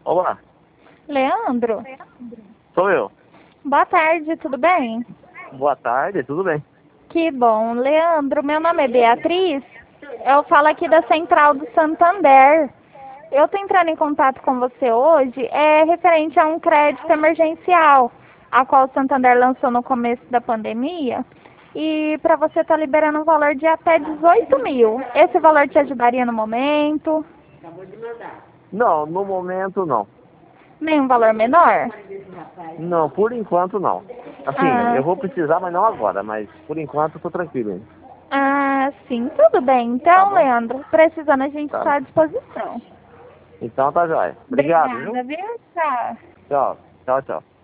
Olá, Leandro, sou eu. boa tarde, tudo bem? Boa tarde, tudo bem? Que bom. Leandro, meu nome é Beatriz. Eu falo aqui da Central do Santander. Eu estou entrando em contato com você hoje, referente a um crédito emergencial, a qual o Santander lançou no começo da pandemia. E para você estar liberando um valor de até 18 mil. Esse valor te ajudaria no momento? Não, no momento não. Nenhum valor menor? Não, por enquanto não. Assim, Ah, eu vou precisar, mas não agora, mas por enquanto eu tô tranquilo ainda. sim, tudo bem. Tá Então, bom? Leandro, precisando a gente Tá. está à disposição. Então tá jóia. Obrigado, viu? Obrigada, viu? Tchau. Tchau, tchau, tchau.